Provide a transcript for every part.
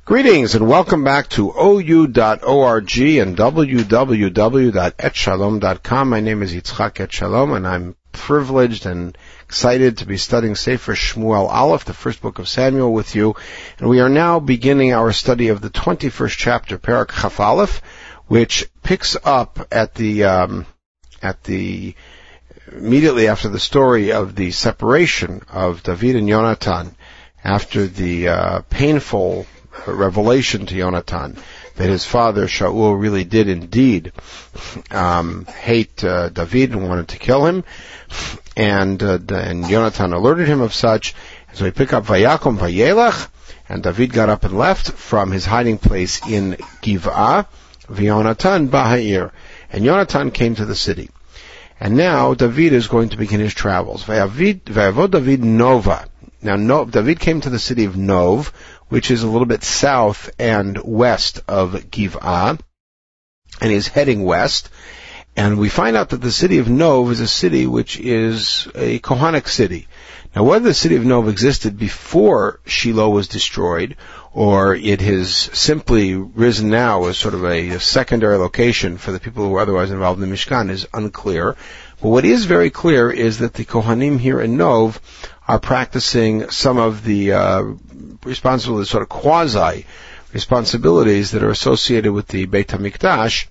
Greetings and welcome back to OU.org and www.etshalom.com. My name is Yitzchak Etshalom, and I'm privileged and excited to be studying Sefer Shmuel Aleph, the first book of Samuel, with you. And we are now beginning our study of the 21st chapter, Perek Chaf Aleph, which picks up at the immediately after the story of the separation of David and Yonatan, after the painful revelation to Yonatan that his father Shaul really did indeed hate David and wanted to kill him, and Yonatan alerted him of such. So he picked up Vayakom Vayelach, and David got up and left from his hiding place in Giv'ah, V'Yonatan Baha'ir, and Yonatan came to the city. And now David is going to begin his travels. Vayavod David Nova. Now David came to the city of Nov, which is a little bit south and west of Giv'ah, and is heading west. And we find out that the city of Nov is a city which is a Kohanic city. Now, whether the city of Nov existed before Shiloh was destroyed, or it has simply risen now as sort of a secondary location for the people who were otherwise involved in the Mishkan is unclear. But what is very clear is that the Kohanim here in Nov are practicing some of the responsibilities, sort of quasi-responsibilities that are associated with the Beit HaMikdash,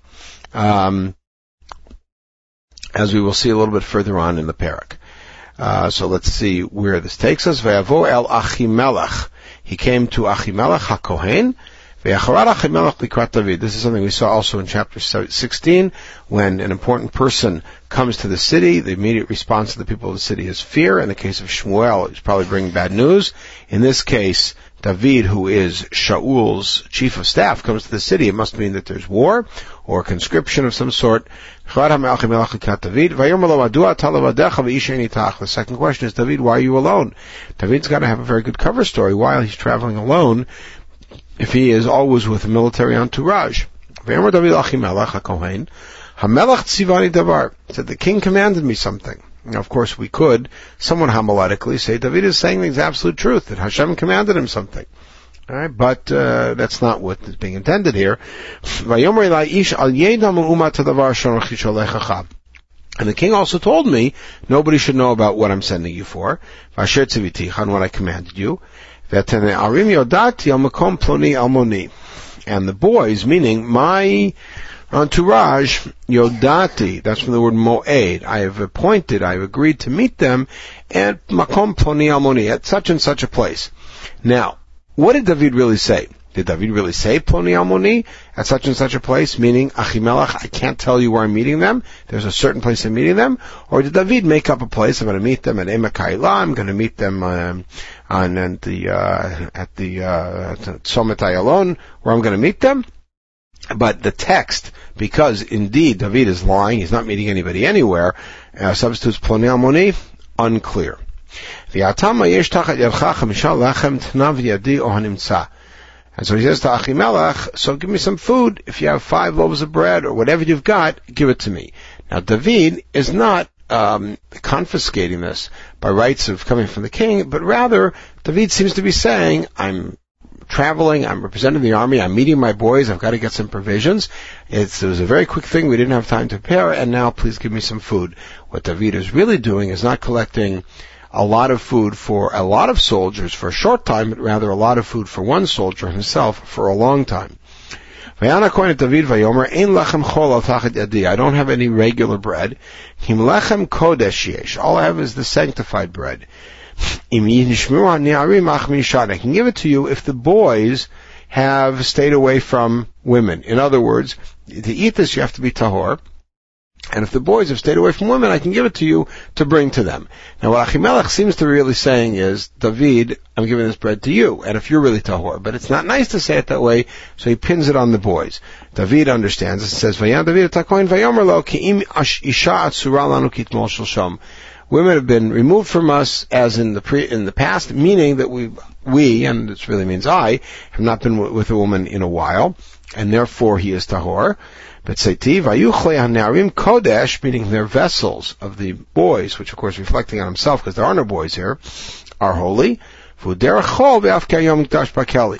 as we will see a little bit further on in the Perek. So let's see where this takes us. Ve'avo el Achimelech. He came to Achimelech HaKohen. Ve'acharad Achimelech likrat David. This is something we saw also in chapter 16, when an important person comes to the city. The immediate response of the people of the city is fear. In the case of Shmuel, he's probably bringing bad news. In this case, David, who is Shaul's chief of staff, comes to the city. It must mean that there's war or conscription of some sort. The second question is, David, why are you alone? David's got to have a very good cover story while he's traveling alone, if he is always with a military entourage. Said, the king commanded me something. Now, of course, we could, somewhat homiletically, say David is saying the absolute truth, that Hashem commanded him something. All right, but that's not what is being intended here. And the king also told me, nobody should know about what I'm sending you for, on what I commanded you. And the boys, meaning my entourage, Yodati, that's from the word Moed, I have agreed to meet them at Makom Ploni Almoni, at such and such a place. Now, what did David really say? Did David really say Ploni Almoni, at such and such a place, meaning Achimelech, I can't tell you where I'm meeting them, there's a certain place I'm meeting them? Or did David make up a place? I'm going to meet them at Emek Ha'elah, I'm going to meet them at the Tzomet Ayalon, where I'm going to meet them? But the text, because indeed David is lying, he's not meeting anybody anywhere, substitutes Ploni Almoni, unclear. And so he says to Achimelech, so give me some food. If you have 5 loaves of bread or whatever you've got, give it to me. Now David is not confiscating this by rights of coming from the king, but rather David seems to be saying, I'm traveling, I'm representing the army, I'm meeting my boys, I've got to get some provisions. It was a very quick thing, we didn't have time to prepare, and now please give me some food. What David is really doing is not collecting a lot of food for a lot of soldiers for a short time, but rather a lot of food for one soldier himself for a long time. I don't have any regular bread. All I have is the sanctified bread. I can give it to you if the boys have stayed away from women. In other words, to eat this you have to be tahor. And if the boys have stayed away from women, I can give it to you to bring to them. Now what Achimelech seems to be really saying is, David, I'm giving this bread to you, and if you're really tahor. But it's not nice to say it that way, so he pins it on the boys. David understands it, says, Vayan David atakoin vayomer lo ki im isha atzura lanu kitmol shalshom. Women have been removed from us as in the past, meaning that we, and this really means I, have not been with a woman in a while, and therefore he is tahor. But Seiti, Vayuchle HaNarim Kodesh, meaning they're vessels of the boys, which of course reflecting on himself, because there are no boys here, are holy.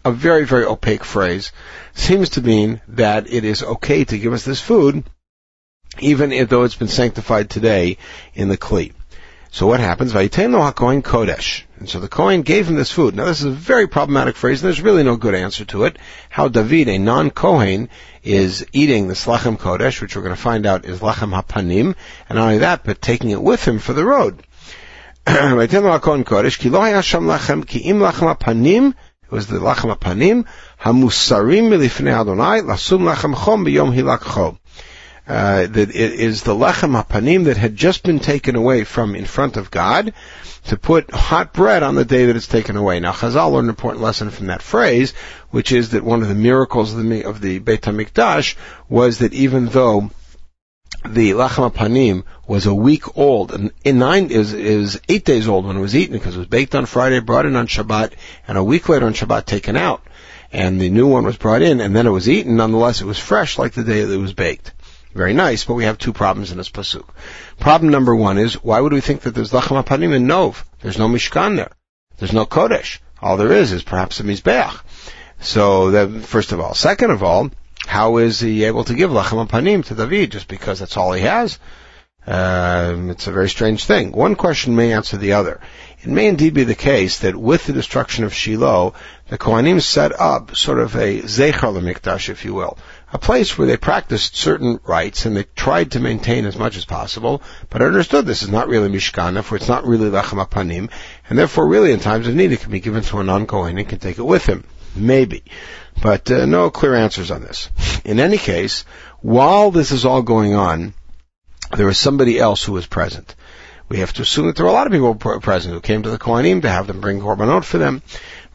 a very, very opaque phrase, seems to mean that it is okay to give us this food, even though it's been sanctified today in the Kli. So what happens? Vayiten lo hakohen kodesh. And so the Kohen gave him this food. Now this is a very problematic phrase, and there's really no good answer to it. How David, a non-Kohen, is eating this lechem kodesh, which we're going to find out is lechem hapanim, and not only that, but taking it with him for the road. Vayiten lo hakohen kodesh, ki lo haya sham lechem, ki im lechem hapanim, it was the lechem hapanim, hamusarim milifnei Adonai, lasum lechem chom b'yom hilakcho. That it is the lechem hapanim that had just been taken away from in front of God to put hot bread on the day that it's taken away. Now, Chazal learned an important lesson from that phrase, which is that one of the miracles of the Beit HaMikdash was that even though the lechem hapanim was a week old, and is 8 days old when it was eaten, because it was baked on Friday, brought in on Shabbat, and a week later on Shabbat taken out, and the new one was brought in, and then it was eaten. Nonetheless, it was fresh like the day that it was baked. Very nice, but we have two problems in this pasuk. Problem number one is, why would we think that there's lechem hapanim in Nov? There's no Mishkan there. There's no Kodesh. All there is perhaps a Mizbeach. So, first of all. Second of all, how is he able to give lechem hapanim to David just because that's all he has? It's a very strange thing. One question may answer the other. It may indeed be the case that with the destruction of Shiloh, the Kohanim set up sort of a Zeicher LeMikdash, if you will, a place where they practiced certain rites and they tried to maintain as much as possible, but understood this is not really Mishkan, therefore it's not really Lechem HaPanim, and therefore really in times of need it can be given to a non-Kohen and can take it with him. Maybe. But no clear answers on this. In any case, while this is all going on, there was somebody else who was present. We have to assume that there were a lot of people present who came to the Kohanim to have them bring korbanot for them.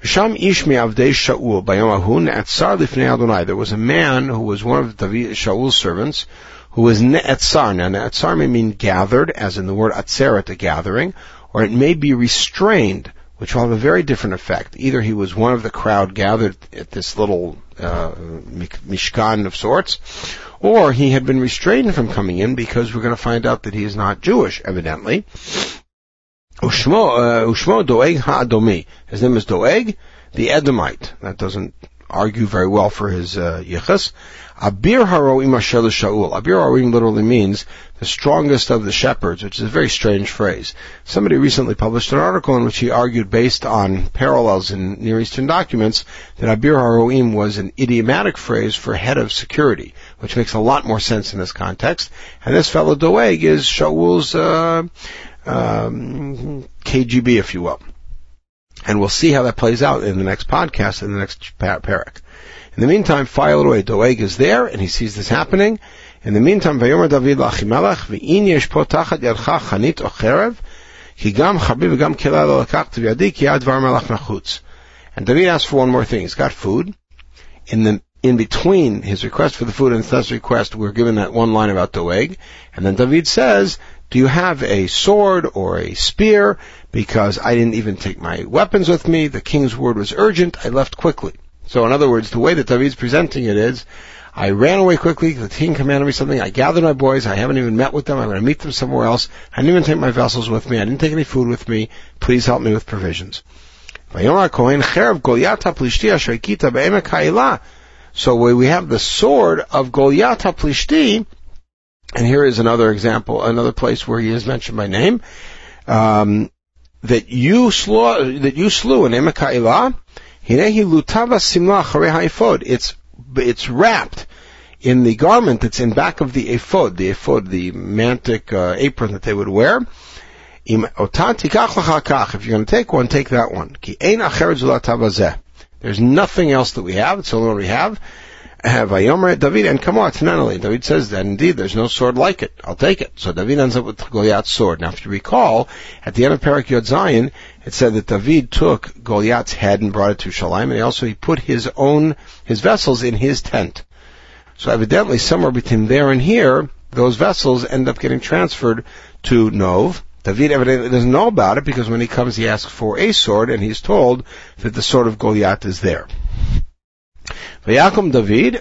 There was a man who was one of Shaul's servants who was ne'etzar. Now, ne'etzar may mean gathered, as in the word atzeret, a gathering, or it may be restrained, which will have a very different effect. Either he was one of the crowd gathered at this little mishkan of sorts, or he had been restrained from coming in because we're going to find out that he is not Jewish, evidently. Ushmo Doeg ha'adomi. His name is Doeg, the Edomite. That doesn't argue very well for his yichus. Abir haroim asher Shaul. Abir haroim literally means the strongest of the shepherds, which is a very strange phrase. Somebody recently published an article in which he argued, based on parallels in Near Eastern documents, that Abir haroim was an idiomatic phrase for head of security, which makes a lot more sense in this context. And this fellow Doeg is Shaul's KGB, if you will. And we'll see how that plays out in the next podcast, in the next parak. In the meantime, file it away. Doeg is there, and he sees this happening. In the meantime, Vayomer David l'Achimelech, v'in yesh po tachat yadcha chanit o cherev, ki gam charbi v'gam kela lo lakachti v'yadi ki yad dvar melach nachutz. And David asks for one more thing. He's got food. In between his request for the food and his request, we're given that one line about Doeg. And then David says, do you have a sword or a spear? Because I didn't even take my weapons with me. The king's word was urgent. I left quickly. So in other words, the way that David's presenting it is, I ran away quickly. The king commanded me something. I gathered my boys. I haven't even met with them. I'm going to meet them somewhere else. I didn't even take my vessels with me. I didn't take any food with me. Please help me with provisions. So we have the sword of Goliath HaPlishti, and here is another example, another place where he is mentioned by name, that you slew in Emek HaElah. It's wrapped in the garment that's in back of the ephod, the mantic apron that they would wear. If you're going to take one, take that one. There's nothing else that we have. It's the only one we have. David, and come on, David says that indeed there's no sword like it. I'll take it. So David ends up with Goliath's sword. Now, if you recall, at the end of Parak Yod Zayin, it said that David took Goliath's head and brought it to Shalim, and he put his vessels in his tent. So evidently, somewhere between there and here, those vessels end up getting transferred to Nov. David evidently doesn't know about it, because when he comes, he asks for a sword, and he's told that the sword of Goliath is there. And David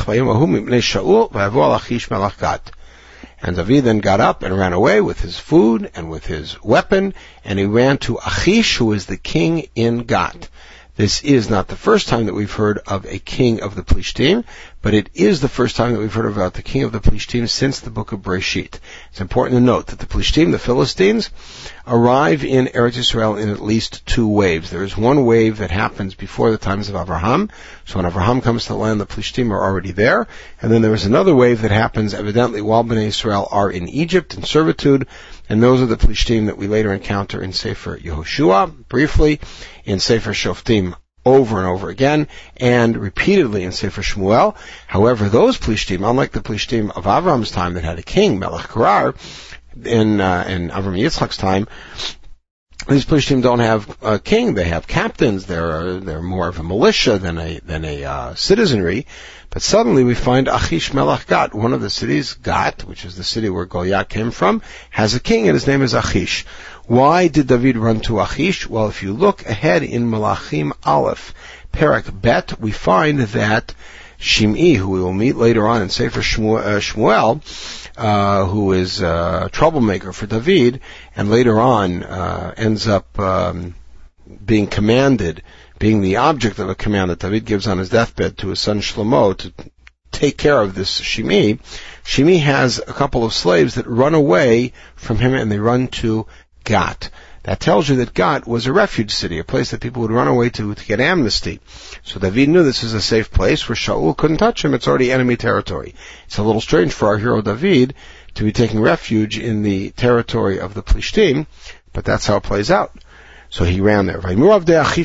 then got up and ran away with his food and with his weapon, and he ran to Achish, who is the king in Gat. This is not the first time that we've heard of a king of the Plishtim, but it is the first time that we've heard about the king of the Plishtim since the book of Breshit. It's important to note that the Plishtim, the Philistines, arrive in Eretz Yisrael in at least two waves. There is one wave that happens before the times of Abraham. So when Abraham comes to the land, the Plishtim are already there. And then there is another wave that happens evidently while Bnei Yisrael are in Egypt in servitude. And those are the Plishtim that we later encounter in Sefer Yehoshua, briefly, in Sefer Shoftim over and over again, and repeatedly in Sefer Shmuel. However, those Plishtim, unlike the Plishtim of Avram's time that had a king, Melech Gerar, in Avram Yitzchak's time, these Plishtim don't have a king. They have captains. They're more of a militia than a citizenry. But suddenly we find Achish Melech Gat, one of the cities, Gat, which is the city where Goliath came from, has a king, and his name is Achish. Why did David run to Achish? Well, if you look ahead in Malachim Aleph, Perek Bet, we find that Shimei, who we will meet later on in Sefer Shmuel, who is a troublemaker for David, and later on ends up being commanded, being the object of a command that David gives on his deathbed to his son Shlomo to take care of this Shimei. Shimei has a couple of slaves that run away from him, and they run to Gat. That tells you that Gat was a refuge city, a place that people would run away to get amnesty. So David knew this is a safe place where Shaul couldn't touch him. It's already enemy territory. It's a little strange for our hero David to be taking refuge in the territory of the Plishtim, but that's how it plays out. So he ran there. They saw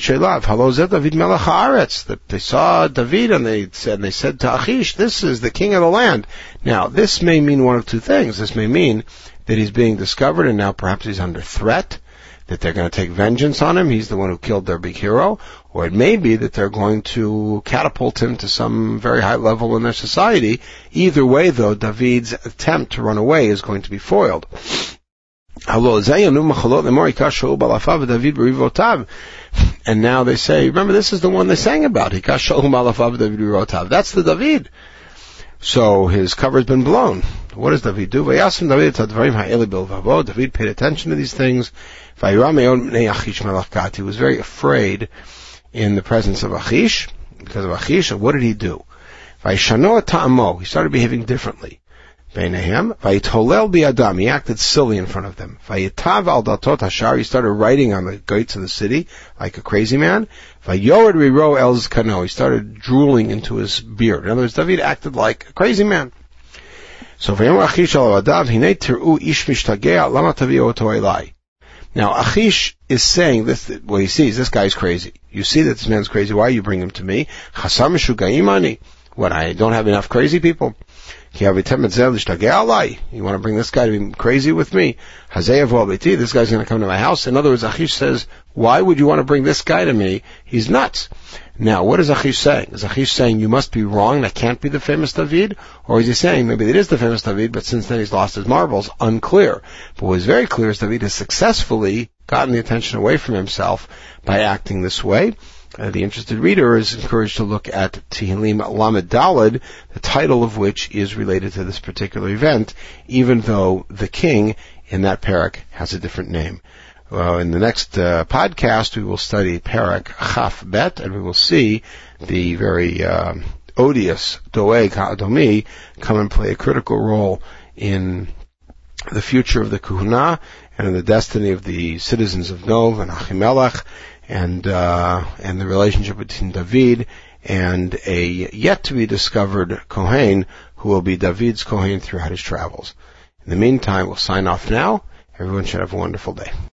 David and they said to Achish, this is the king of the land. Now, this may mean one of two things. This may mean that he's being discovered and now perhaps he's under threat, that they're going to take vengeance on him. He's the one who killed their big hero. Or it may be that they're going to catapult him to some very high level in their society. Either way, though, David's attempt to run away is going to be foiled. And now they say, remember, this is the one they sang about. That's the David. So his cover's been blown. What does David do? David paid attention to these things. He was very afraid in the presence of Achish, because of Achish. And what did he do? He started behaving differently. He acted silly in front of them. He started writing on the gates of the city like a crazy man. He started drooling into his beard. In other words, David acted like a crazy man. So now Achish is saying this, well, he sees this guy's crazy. You see that this man's crazy. Why you bring him to me? What, I don't have enough crazy people? You want to bring this guy to be crazy with me? This guy's going to come to my house. In other words, Achish says, why would you want to bring this guy to me? He's nuts. Now, what is Achish saying? Is Achish saying, you must be wrong, that can't be the famous David? Or is he saying, maybe it is the famous David, but since then he's lost his marbles? Unclear. But what is very clear is David has successfully gotten the attention away from himself by acting this way. The interested reader is encouraged to look at Tehillim Lamed Daled, the title of which is related to this particular event, even though the king in that parak has a different name. In the next podcast, we will study parak Chaf Bet, and we will see the very odious Doeg HaAdomi come and play a critical role in the future of the Kahuna and in the destiny of the citizens of Nov and Achimelech, and the relationship between David and a yet-to-be-discovered Kohen who will be David's Kohen throughout his travels. In the meantime, we'll sign off now. Everyone should have a wonderful day.